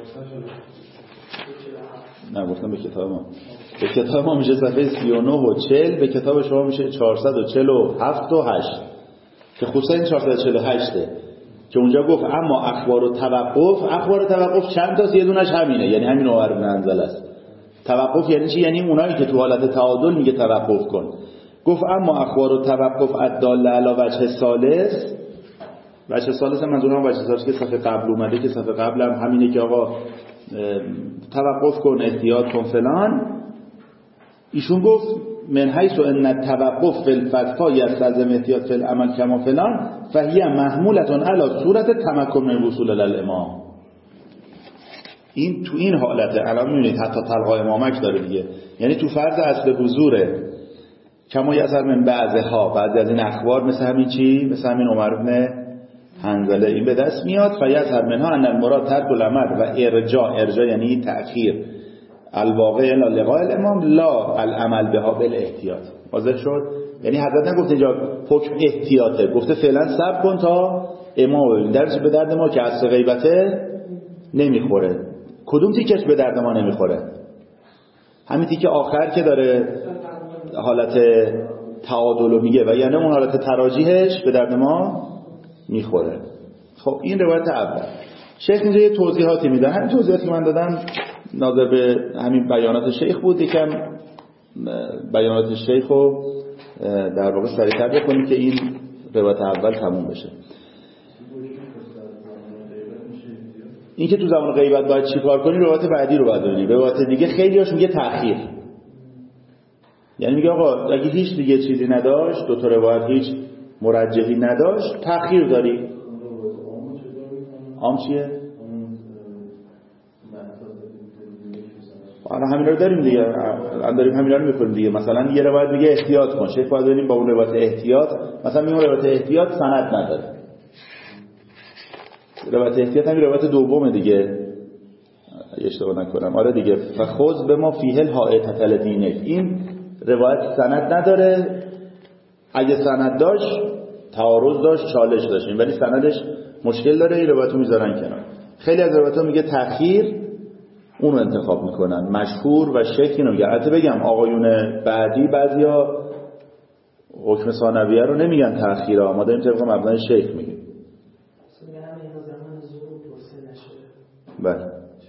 گفتم به کتاب ما، به کتاب ما میشه صفحه 39 و 40، به کتاب شما میشه 447 و 8 که خصوصا این 448 که اونجا گفت اما اخبار و توقف. اخبار و توقف چند تاست؟ یه دونش همینه، یعنی همین عمر بن حنظله است. توقف یعنی چی؟ یعنی اونایی که تو حالت تعادل میگه توقف کن. گفت اما اخبار و توقف الداله علی وجه ثالث. وجه ثالث منظورم وجه ثالث که صفحه قبل اومده، که صفحه قبل هم همینه که آقا توقف کن، احتیاط کن فلان. ایشون گفت من حیث ان التوقف فی الفتوا یستلزم احتیاط فی العمل کما فلان فهی محمولة علی صورت تمکن من الوصول الی الامام. این تو این حالته. الان میبینید حتی تلقا امامک داره دیگه، یعنی تو فرض اصل حضوره کما یظهر من بعضها، بعضی از این اخبار مثل همین چی، مثل همین عمر بن حنظله این به دست میاد. فیظهر منها ان المراد ترک العمل و ارجاع یعنی تأخیر الواقع الی لقاء الامام لا العمل بها بالاحتیاط. واضح شد؟ یعنی حضرت نگفت اینجا حکم احتیاطه، گفته فعلا صبر کن تا امام ببین. درش به درد ما که اصل غیبته نمیخوره. کدوم تیکش به درد ما نمیخوره؟ همین تیکه آخر که داره حالت تعادل میگه و یعنی اون حالت تراجیحش به درد ما میخوره. خب این روایت اول. شیخ اینجا یه توضیحاتی میدن. همین توضیحاتی که من دادم ناظر به همین بیانات شیخ بود. یکم بیانات شیخ رو در واقع سریع‌تر بکنیم که این روایت اول تموم بشه. این که تو زمان غیبت باید چی کار کنی، روایت بعدی رو باید ببینی. روایت دیگه خیلی هاش میگه تأخیر، یعنی میگه آقا اگه هیچ دیگه چیزی نداشت، دو تا روایت هیچ مرجحی نداشت، تأخیر داری. عام چیه؟ حالا همین رو داریم دیگه، داریم همین رو میکنیم دیگه. مثلا یه روایت میگه احتیاط کن، شیخ باید بریم با اون روایت احتیاط، مثلا میگه روایت احتیاط سند نداره. روایت احتیاط همین روایت دومه دیگه، اشتباه نکنم. آره دیگه، فخذ به ما فیه الحائطة لدینک. این روایت سند نداره. اگه سند داشت تعارض داشت، چالش داشتیم، ولی سندش مشکل داره، این روایتو میذارن کنار. خیلی از روایت‌ها میگه تأخیر، اون رو انتخاب میکنن. مشهور و شیخ اینو میگه. البته بگم آقایون بعدی بعضیا حکم ثانویه رو نمیگن تأخیرا، ما داریم طبق مبنای شیخ میگیم. بله.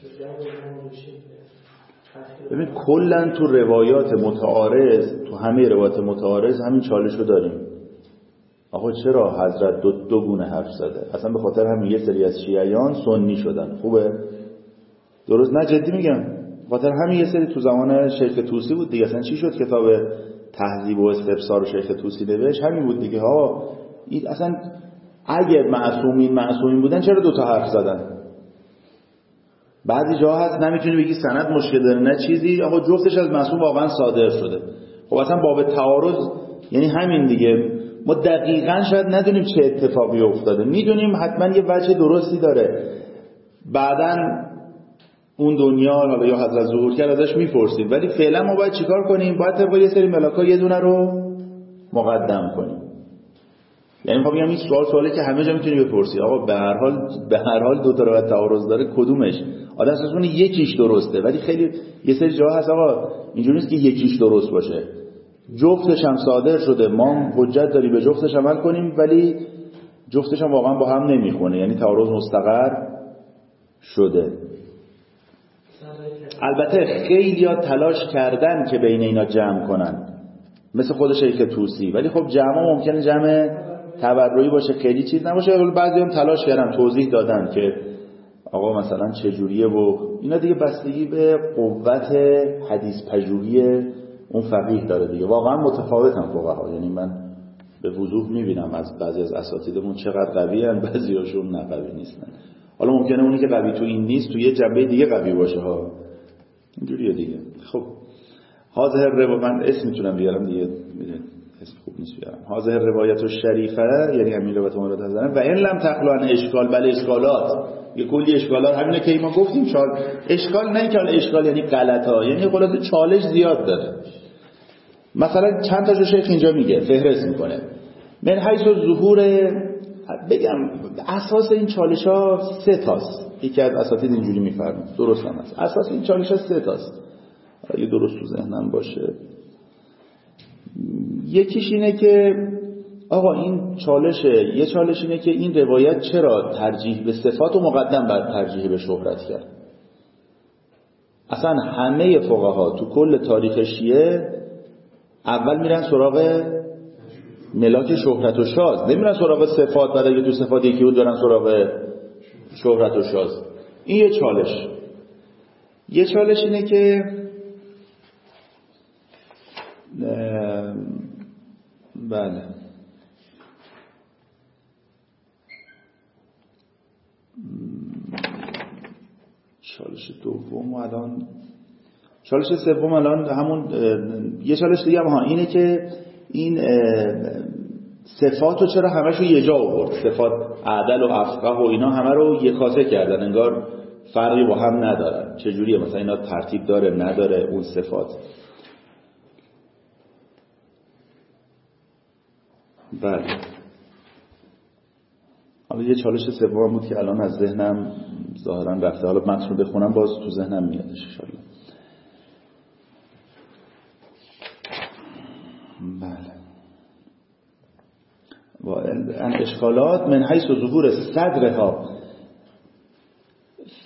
ببین کلا تو روایات متعارض، تو همه روایات متعارض همین چالش رو داریم. آقا چرا حضرت دو گونه حرف زده؟ اصلا به خاطر همین یه سری از شیعیان سنی شدن. خوبه؟ درست؟ نه جدی میگم. خاطر همین یه سری تو زمان شیخ طوسی بود دیگه. اصلا چی شد کتاب تهذیب و استبصار شیخ طوسی نوشت؟ همین بود دیگه. ها این اصلا اگه معصومین بودن چرا دو تا حرف زدن؟ بعضی جا هست نمیتونی بگی سند مشکل داره نه چیزی، آقا جفتش از معصوم واقعا صادر شده. خب اصلا باب تعارض یعنی همین دیگه. ما دقیقاً شاید ندونیم چه اتفاقی افتاده، میدونیم حتما یه وجه درستی داره. بعداً اون دنیا حالا یا حضرت ظهور کرد ازش میپرسیم، ولی فعلا ما باید چیکار کنیم؟ باید طبق یه سری ملاکا یه دونه رو مقدم کنیم. یعنی میگم این سوالی که همه جا میتونی بپرسی. آقا به هر حال دو تا روایت تعارض داره، کدومش؟ آدم احساس کنه یکیش درسته، ولی خیلی یه سری جاها هست آقا اینجوری نیست که یکیش درست باشه، جفتش هم صادر شده، ما حجت داری به جفتش عمل کنیم، ولی جفتش هم واقعا با هم نمیخونه، یعنی تعارض مستقر شده. البته خیلی‌ها تلاش کردن که بین اینا جمع کنن، مثل خود شیخ طوسی، ولی خب جمع ممکنه جمع تبرعی باشه، خیلی چیز نباشه. بعضی هم تلاش کردن توضیح دادن که آقا مثلا چجوریه و اینا دیگه. بستگی به قوت حدیث پژوهی اون فقیه داره دیگه. واقعا متفاوتن فقها، یعنی من به وضوح میبینم از بعضی از اساتیدمون چقدر قوی ان، بعضیاشون نه قوی نیستن. حالا ممکنه اونی که قوی تو این نیست تو یه جنبه دیگه قوی باشه ها، اینجوریه دیگه. خب حاضر من اسم میتونم بیارم دیگه، اسم خوب نیست بیارم. حاضر روایت الشریفه، یعنی همین روایت ما رو دادن. و این لم تخلو عن اشکال، بل اشکالات، یه کلی اشکالات همینه که ما گفتیم. اشکال نه که اشکال یعنی غلطا، یعنی خلاص چالش زیاد داره. مثلا چند تاشو شیخ اینجا میگه، فهرست میکنه. من حیث الظهور، بگم اساس این چالش ها 3 تاست. یکی از اساتید اینجوری میفرمه، درست هم هست. اساس این چالش ها 3 تاست، اگه درست تو ذهنم باشه. یکیش اینه که آقا این چالشه، یه چالش اینه که این روایت چرا ترجیح به صفات و مقدم بر ترجیح به شهرت کرد. اصلا همه فقها تو کل تاریخ شیعه اول میرن سراغ ملاک شهرت و شاذ، نمیرن سراغ صفات، بعد اگه تو صفات یکی رو دارن سراغ شهرت و شاذ. این یه چالش. یه چالش اینه که بله چالش دوم الان، چالش سوم الان همون یه چالش دیگه هم اینه که این صفات رو چرا همشو یه جا آورد، صفات عدل و افقه و اینا همه رو یکاسه کردن، انگار فرقی با هم ندارن. چجوریه مثلا اینا ترتیب داره نداره اون صفات؟ بله حالا یه چالش سوم بود که الان از ذهنم ظاهرا رفته، حالا متن رو بخونم باز تو ذهنم میادش ان شاء الله. بله و ان اشکالات من حیث ظهور صدرها،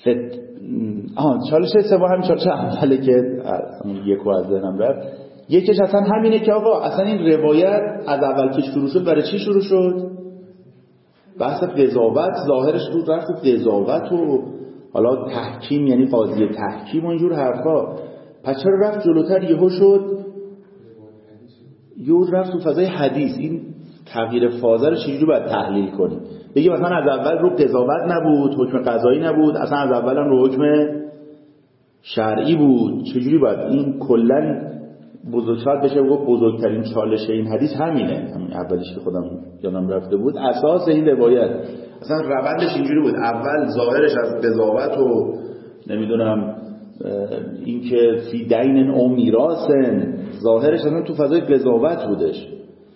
چالش سوم همین چالش اوله که یکو از ذهنم رفت. یکیش اصلا همینه که آقا اصلا این روایت از اول که شروع شد برای چی شروع شد؟ بحث قضاوت ظاهرش رو رفت قضاوت و حالا تحکیم، یعنی قاضی تحکیم و اینجور حرفا. پس چرا رفت جلوتر یهو شد یهو رفت تو فضای حدیث؟ این تغییر فازه رو چجوری باید تحلیل کنیم؟ بگیم مثلا از اول رو قضاوت نبود، حکم قضایی نبود، اصلا از اول هم رو حکم شرعی بود. چجوری باید این کلا بزرگتر بشه؟ بزرگترین چالش این حدیث همینه، همین اولیش که خودم یادم رفته بود. اساس این روایت اصلا روندش اینجوری بود، اول ظاهرش از قضاوت و نمیدونم اینکه فی دین او میراثن، ظاهرش اصلا تو فضای قضاوت بودش.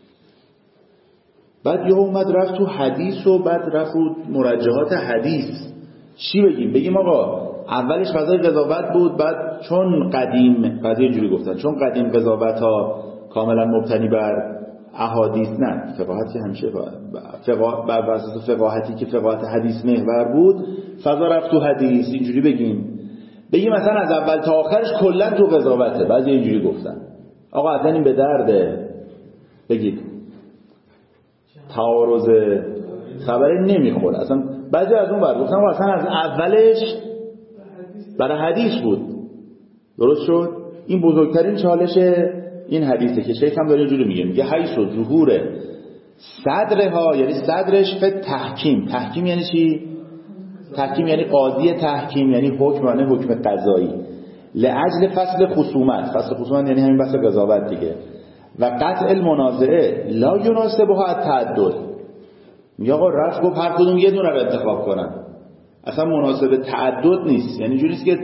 بعد یه اومد رفت تو حدیث و بعد رفت رو مرجحات حدیث. چی بگیم آقا اولش فضای قضاوت بود، بعد چون قدیم قضیه اینجوری گفتن، چون قدیم قضاوت ها کاملا مبتنی بر احادیث، نه فقاهت که همیشه بر اساس فقاهتی که فقاهت حدیث محور بود، فضا رفت تو حدیث. اینجوری بگیم مثلا از اول تا آخرش کلا تو قضاوته. بعضی اینجوری گفتن آقا اصلا این به درده بگید تعارض خبری نمیخوره اصلا. بعضی از اون بر گفتن اصلا از اولش برای حدیث بود. درست شد؟ این بزرگترین چالش این حدیثه که شیخ هم داره اینجوری میگه حیث و ظهور صدرها، یعنی صدرش به تحکیم یعنی چی؟ تحکیم یعنی قاضی تحکیم، یعنی حکم قضایی. لعجل فصل خصومت یعنی همین بحث قضاوت دیگه. و قطع المنازعه لا یناسبها التعدد. میگه آقا رفت گفت هر کدوم یه دونه رو انتخاب کنن، اصلا مناسب تعدد نیست. یعنی اینجوری نیست که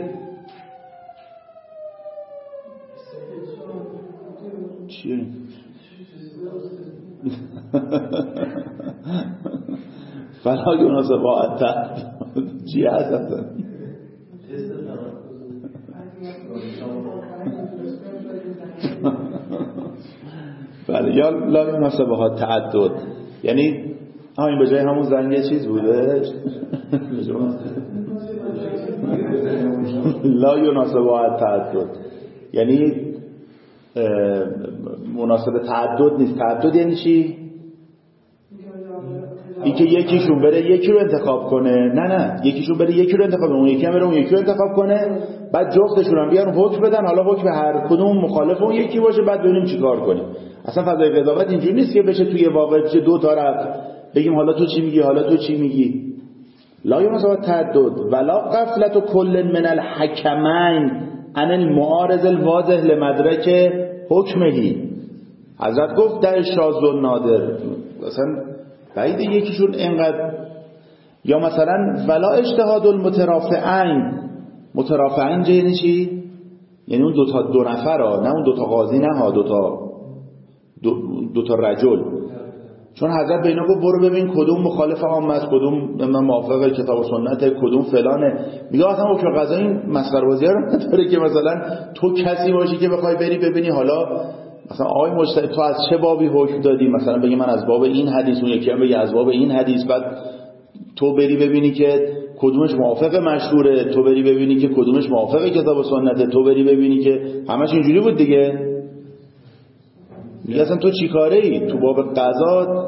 چی فلا یناسبها التعدد چی هست اصلا؟ بله، یا لا یناسبها تعدد، یعنی این به جای همون زنگ چیز بوده لا یناسبها تعدد، یعنی مناسب تعدد نیست. تعدد یعنی چی؟ این که یکیشون بره یکی رو انتخاب کنه، نه یکیشون بره یکی رو انتخاب کنه، اون یکی هم بره اون یکی رو انتخاب کنه، بعد جفتشون هم بیان حکم بدن، حالا حکم هر کدوم مخالف اون یکی باشه، بعد ببینیم چیکار کنیم. اصلا فضای قضاوت اینجوری نیست که بشه توی واقع بشه دو طرف بگیم حالا تو چی میگی حالا تو چی میگی. لا یناسب تعدد ولا غفلت کل من الحکمین عن المعارض الواضح لمدرک حکمه. حضرت گفت در شاذ و نادر، مثلا بعید یکیشون اینقدر. یا مثلا ولا اجتهاد المترافعین. مترافعین یعنی چی؟ یعنی اون دو نفر ها، نه اون دوتا قاضی، نه ها دوتا رجل. چون حضرت به اینا گفت برو ببین کدوم مخالف عام است، کدوم موافق کتاب و سنت، کدوم فلانه. میگه اصلا حکم قضایی مسخره بازی رو نداره که مثلا تو کسی باشی که بخوای بری ببینی حالا مثلا آقای مجتهد تو از چه بابی حکم دادی، مثلا بگی من از باب این حدیث، اون یکی هم بگی از باب این حدیث، بعد تو بری ببینی که کدومش موافق مشهوره، تو بری ببینی که کدومش موافق کتاب و سنت، تو بری ببینی که همش اینجوری بود دیگه. میگه اصلا تو چی کاره ای تو باب قضا؟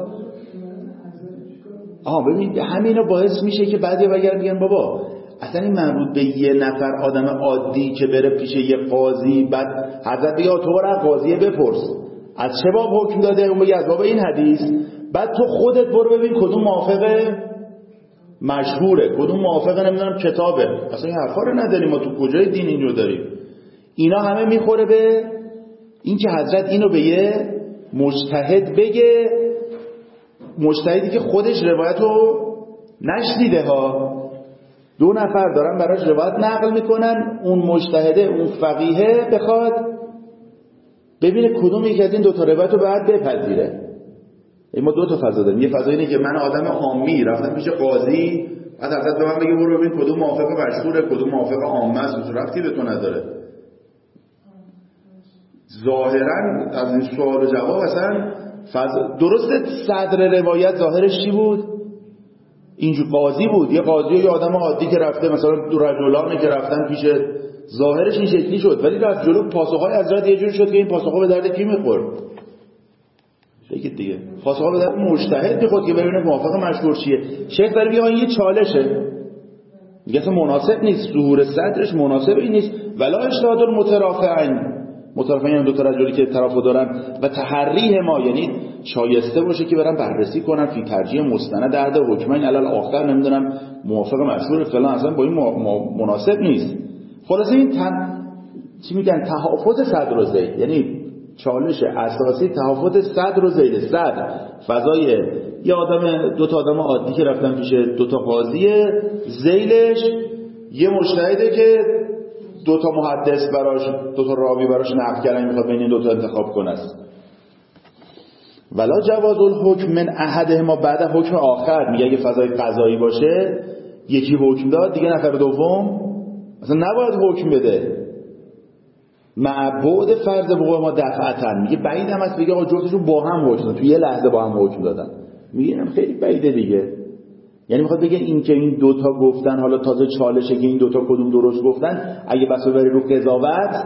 ببین همینو باعث میشه که بعضی بگرد میگن بابا اصلا این مربوط به یه نفر آدم عادی که بره پیش یه قاضی، بعد حضرت بگه تو برو قاضیه بپرس از چه باب حکم داده، اون بگه از باب این حدیث، بعد تو خودت برو ببین کدوم موافق مشهوره، کدوم موافق نمیدونم کتابه. اصلا این حرفا رو نداریم ما، تو کجای دین اینجور داریم؟ اینا همه میخوره به این که حضرت اینو به یه مجتهد بگه، مجتهدی که خودش روایتو نشنیده ها، دو نفر دارن براش روایت نقل میکنن، اون مجتهده اون فقیهه بخواد ببینه کدوم یکی از این دوتا روایتو باید بپذیره. ما دو تا فضا داریم. یه فضا اینه که من آدم عامی رفتم پیش قاضی، بعد حضرت به من بگه برو ببین کدوم موافق مشهوره کدوم موافق عامه است، ربطی به تو نداره. ظاهرا از این سوال و جواب اصلا درسته صدر روایت ظاهرش چی بود؟ اینجور قاضی بود، یه قاضی و یه آدم عادی که رفته مثلا دو رجلانی که رفتن پیش، ظاهرش این شکلی شد ولی رفت جلو پاسخهای حضرت یه جور شد که این پاسخها به درد کی میخورد؟ بگید دیگه، پاسخها به درد مجتهد میخورد که ببینه موافق مشهور چیه. شیخ داره میگه این یه چالشه، میگه اصلا مناسب نیست، ظهور صدرش مناسب این نیست. ولا اجتهاد المترافعین دو تا رجلی که ترافع دارن و تحریه ما، یعنی شایسته باشه که برن بررسی کنن فی ترجیح مستند عهد حکمین علی الاخر، نمیدونم موافق مشهور فلان، اصلا با این مناسب نیست. خلاصه این چی میگن تحافظ صدر و ذیل، یعنی چالش اساسی تحافظ صدر و ذیل. صدر فضای یه آدم، دو تا آدم عادی که رفتن پیش دو تا قاضی، ذیلش یه مجتهده که دو تا محدث براش، دو تا راوی براش نقل کردن، میخواد بین این دو تا انتخاب کنه است. ولا جواز الحکم من احدهما بعد حکم آخر، میگه اگه فضای قضایی باشه یکی حکم داد دیگه نفر دوم اصلا نباید حکم بده. معبود فرض وقوع ما دفعتا، میگه بعید هم هست بگه آقا جفتشون با هم حکم دادن، تو یه لحظه با هم حکم دادن، میگه اینم خیلی بعیده دیگه. یعنی میخواد بگه این که این دوتا گفتن، حالا تازه چالشه که این دوتا کدوم درست گفتن، اگه بس ببری رو قضاوت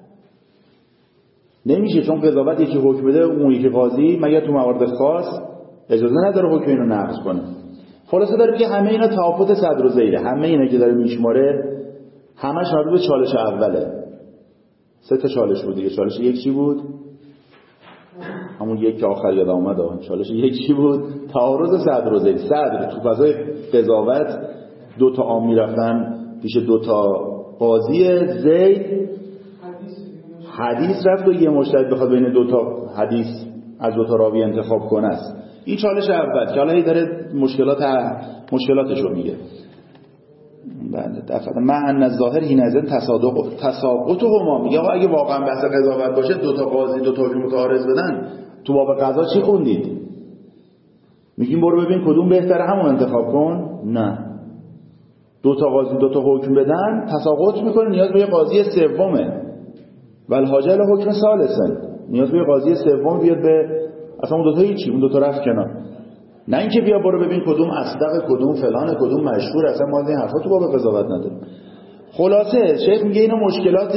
نمیشه، چون قضاوت یکی حکم بده اون یکی قاضی مگر تو موارد خاص اجازه نداره حکم اینو نقض کنه. خلاصه داره که همه اینا تفاوت صدر و ذیله، همه اینا که داره میشماره همش مربوط به چالش اوله. سه تا چالش بود دیگه. چالش یک چی بود؟ همون یک که آخر یاد اومد. چالش یک چی بود؟ تعارض صدر و ذیل. صدر تو فضای قضاوت دو تا عام میرفتن پیش دو تا قاضی، ذیل حدیث رفت و یه مجتهد بخواد بین دو تا حدیث از دو تا راوی انتخاب کنه است. این چالش اول که حالا داره مشکلاتش رو میگه. بله دفعه مع ان الظاهر حینئذ تساقطهما، میگه اگه واقعا بحث قضاوت باشه دو تا قاضی دو تا حکم متعارض بدن، تو باب قضا چی خوندید؟ میگیم برو ببین کدوم بهتره همون انتخاب کن؟ نه، دو تا قاضی دو تا حکم بدن تساقط میکنه، نیاز به یه قاضی سومه. ول حاجه الی حکم ثالث، نیاز به یه قاضی سوم بیاد به اصلا اون دو تا هیچی، اون دو تا رفت کنار. نه اینکه بیا برو ببین کدوم اصدق، کدوم فلان، کدوم مشهور، اصلا ما این حرفا تو باب قضاوت نداریم. خلاصه شیخ میگه اینا مشکلات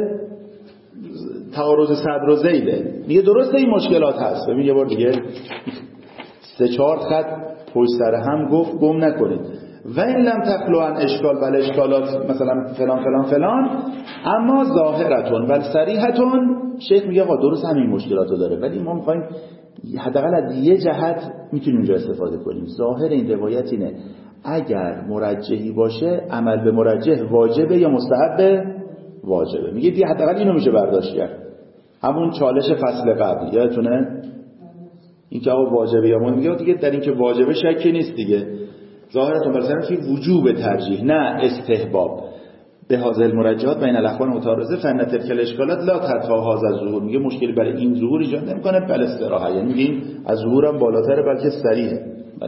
تعارض صدر و ذیله. میگه درسته این مشکلات هست. ببین یه بار دیگه 3-4 خط پشت سر هم گفت، گم نکنید. و این لم تخلو عن اشکال بل اشکالات مثلا فلان فلان فلان، اما ظاهرتون و صریحتون. شیخ میگه آقا درست همین مشکلاتو داره، ولی ما میخوایم حداقل از یه جهت میتونیم اونجا استفاده کنیم. ظاهر این روایت اینه اگر مرجحی باشه عمل به مرجح واجبه یا مستحب؟ واجبه. میگه حداقل اینو میشه برداشت کرد. همون چالش فصل قبل یادتونه این که آقا واجبه یا میگه دیگه در این که واجبه شکی نیست دیگه. ظاهرتون مثلا که وجوب ترجیح نه استحباب به حاصل مرجحات بین الاخوان متعارضه فن تلک الاشکالات لا تدفع هذا الظهور. میگه مشکلی برای این ظهور ایجاد نمیکنه بل استراحه، یعنی این از ظهورم بالاتره بلکه صریحه.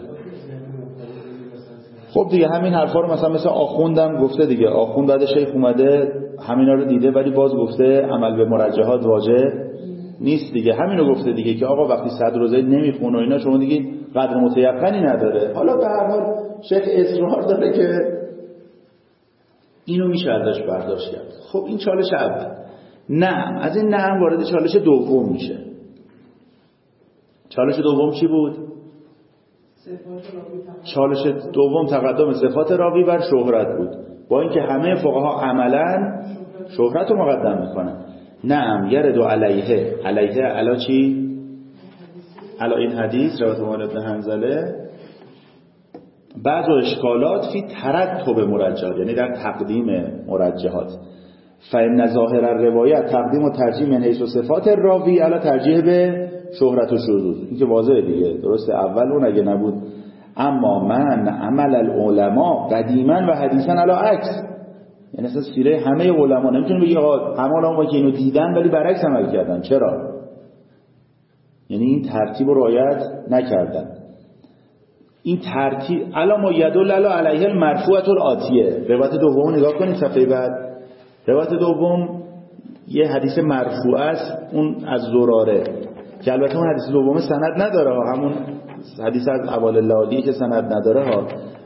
خب دیگه همین حرفا رو مثلا آخوندم گفته دیگه. آخوند بعد شیخ اومده همینا رو دیده ولی باز گفته عمل به مرجحات واجب نیست دیگه. همینو گفته دیگه که آقا وقتی صدر و ذیل نمیخونه و اینا شما دیگه قدر متیقنی نداره. حالا به هر حال شیخ اصرار داره که اینو میشه ازش برداشت کرد. خب این چالش اول. نه از این نه وارد چالش دوم میشه. چالش دوم چی بود؟ چالش دوم تقدم صفات راوی بر شهرت بود، با اینکه همه فقها عملا شهرت رو مقدم میکنن. نعم یرد علیه علا چی؟ علا این حدیث روایت عمر بن حنظله بعض اشکالات فی ترتب مرجحات، یعنی در تقدیم مرجحات. فإن ظاهر الروایت تقدیم و ترجیح من حیث صفات راوی علی ترجیح به شهرت و شذوذ. این که واضحه دیگه، درسته اول اون اگه نبود. اما من عمل العلماء قدیما و حدیثا علی عکس، یعنی اصلا سیره همه علما نمیتونه بگی آقا همه علما که اینو دیدن ولی برعکس عمل کردن. چرا؟ یعنی این ترتیب رو رعایت نکردن. این ترتیب علما یدل علیه المرفوعه الاتیه. روایت دوم نگاه کنید صفحه بعد. روایت دوم یه حدیث مرفوع است، اون از زراره که البته اون حدیث دوم سند نداره ها، همون حدیث از اول لالی که سند نداره ها،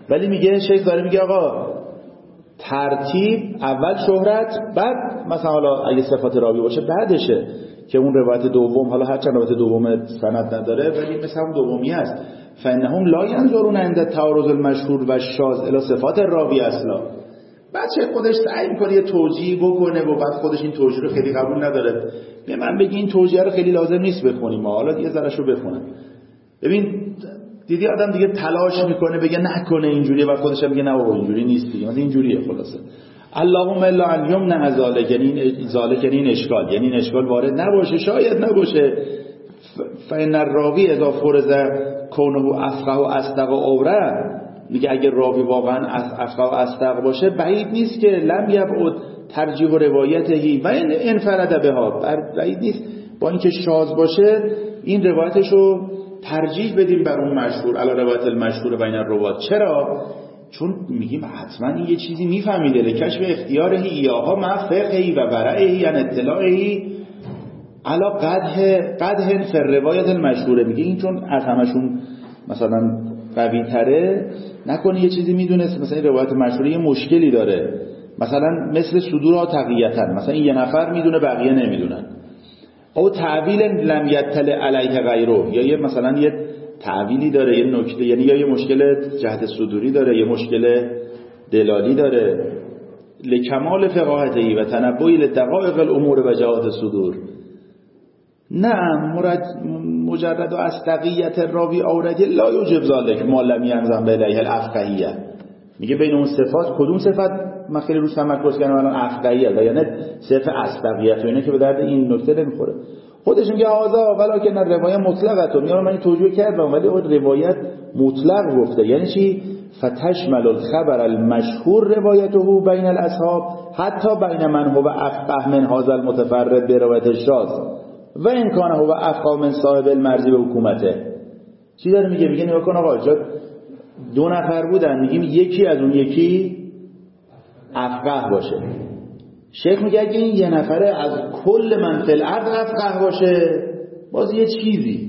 ولی میگه شیخ داره میگه آقا ترتیب اول شهرت، بعد مثلا حالا اگه صفات راوی باشه بعدشه که اون روایت دوم، حالا هرچند روایت دوم سند نداره ولی مثل هم دومی است. فانهم لا ينظرون عند تعارض المشهور و الشاذ الی صفات الراوی اصلا. بعد چه خودش سعی میکنه یه توجیه بکنه و بعد خودش این توجیه رو خیلی قبول نداره. به من بگی این توجیه رو خیلی لازم نیست بخونیم، حالا دیگه ذرهشو بخونم. ببین دیدی آدم دیگه تلاش میکنه بگه نکنه اینجوریه و خودش میگه نه بابا اینجوری نیست دیگه، مثلا اینجوریه خلاصه. اللهم الا ان یمنع ذلک، یعنی این اشکال، یعنی این اشکال وارد نباشه، شاید نباشه. فإن الراوی اذا فرض کونه افقه و اصدق و اوره، میگه اگه راوی واقعا افقه و اصدق باشه بعید نیست که لم یبعد ترجیح روایته و این انفرد بها، بعید نیست با اینکه شاذ باشه این روایتشو ترجیح بدیم بر اون مشهور علی روایت المشهور بین الروات. چرا؟ چون میگیم حتما این یه چیزی میفهمیده، لکشف اختیارهی ایاها مع فقهی و برعهی یعنی اطلاعهی علا قدح فی روایت المشهوره. میگه این چون از همشون مثلا قوی تره، نکنه یه چیزی میدونست مثلا این روایت مشهوره یه مشکلی داره، مثلا مثل صدورها تقییتن، مثلا این یه نفر میدونه بقیه نمیدونن، او تعویل لم یطلع علیه غیره، یا یه مثلا یه تعویلی داره، یه نکته، یعنی یا یه مشکل جهت صدوری داره، یه مشکل دلالی داره، لکمال فقاهتی و تنبؤی لدقائق الامور و جهات صدور. نه مجرد و اصدقیت راوی اورده لا یوجب ذلک ما لم ینظم الیه الافقهیه. میگه بین اون صفات کدوم صفت من خیلی روش تمرکز کردم الان افقهیه و یعنی صفت اصدقیت و اینا که به درد این نکته نمیخوره. خودش میگه هذا ولکن الروایه مطلقه، تو میگم من توجیه کردم ولی اون روایت مطلق گفته، یعنی چی؟ فتشمل الخبر المشهور روایته بین الاصحاب حتی بین من هو افقه من هذا المتفرد بروایت الشاذ و این کان هو افقه من صاحب المرضی به حکومته. چی داره میگه؟ میگه نگاه کن آقا دو نفر بودن، میگیم یکی از اون یکی افقه باشه. شیخ میگه اگه این یه نفره از کل من فی الارض افقه باشه باز یه چیزی،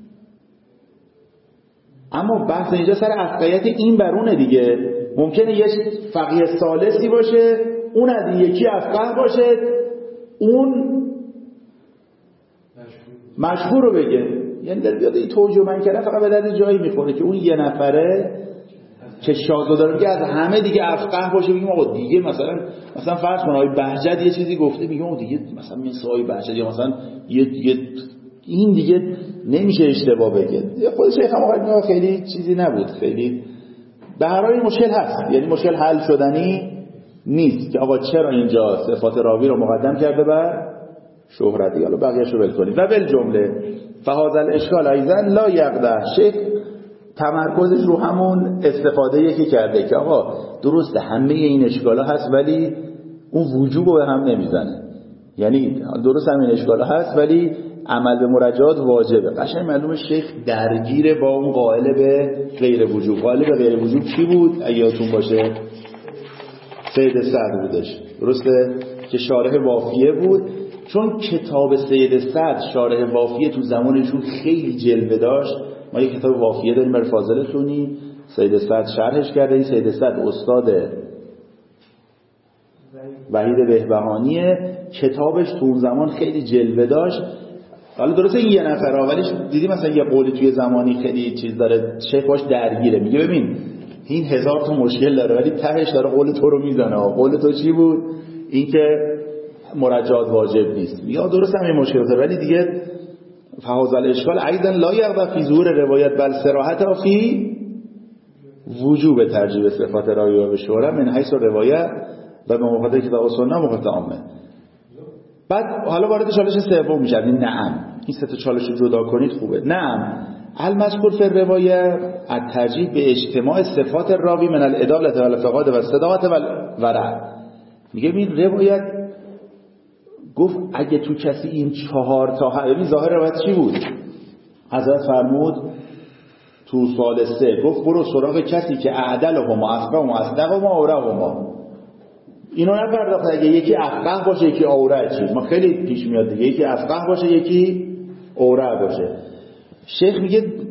اما بحث اینجا سر افقهیت این برونه دیگه. ممکنه یه فقیه ثالثی باشه اون از یکی افقه باشه اون مشهور رو بگه، یعنی در بیاد این توجیه من کردم فقط به درد جایی میخوره که اون یه نفره که شاذ داره میگه از همه دیگه افقه باشه. بگیم آقا دیگه مثلا فرض کن آقای بهجت یه چیزی گفته، میگم آقا دیگه مثلا مثل آقای بهجت یا مثلا این دیگه نمیشه اشتباه بگه. خود شیخ هم آقای خیلی چیزی نبود، خیلی به هر حال مشکل هست، یعنی مشکل حل شدنی نیست که آقا چرا اینجا صفات راوی رو مقدم کرده بر شهرتی، حالا بقیه‌شو ول کنید. و بالجمله فهذا الاشکال ایضا لا یقدح. شیخ تمرکزش رو همون استفاده که کرده که آقا درسته همه این اشکالا هست ولی اون وجوب رو به هم نمیزنه، یعنی درست همین اشکالا هست ولی عمل به مرجعات واجبه. قشنگ معلومه شیخ درگیره با اون قائل به غیر وجوب. قائل به غیر وجوب کی بود؟ اگه یادتون باشه سید سعد بودش، درسته؟ که شارح وافیه بود. چون کتاب سید سعد شارح وافیه تو زمانشون خیلی جلوه داشت. ما یک کتاب وافیه داریم بر فاضل خونی، سید سعد شرحش کرده. این سید سعد استاد وحید بهبهانیه، کتابش تو اون زمان خیلی جلوه داشت. حالا درسته این یه نفره ولی دیدی مثلا یه قولی توی زمانی خیلی چیز داره، شیخ باش درگیره، میگه ببین این 1000 تا مشکل داره ولی تهش داره قول تو رو میزنه. قول تو چی بود؟ این که مرجعات واجب نیست. میگه درست هم این مشکل داره ولی دیگه فهذا الاشکال ایضا لا یقدح فی ظهور روایت بل صراحت فی وجوب ترجیح صفات راوی و شهرت من حیث روایت و به مقابل کتاب و سنت مقابل عامه. بعد حالا وارد چالش سوم میشه. نعم این سه تا چالش رو جدا کنید خوبه. نعم المذکور فی روایت الترجیح به اجتماع صفات راوی من العدالة و الفقاهة و الصداقة و الورع. میگه این روایت گفت اگه تو کسی این 4 تا ببین ظاهر روایت چی بود؟ حضرت فرمود تو سوال 3 گفت برو سراغ کسی که اعدلهما افقههما اصدقهما اورعهما. اینو نپرداخت اگه یکی افقه باشه یکی اورع چی؟ ما خیلی پیش میاد دیگه، یکی افقه باشه یکی اورع باشه. شیخ میگه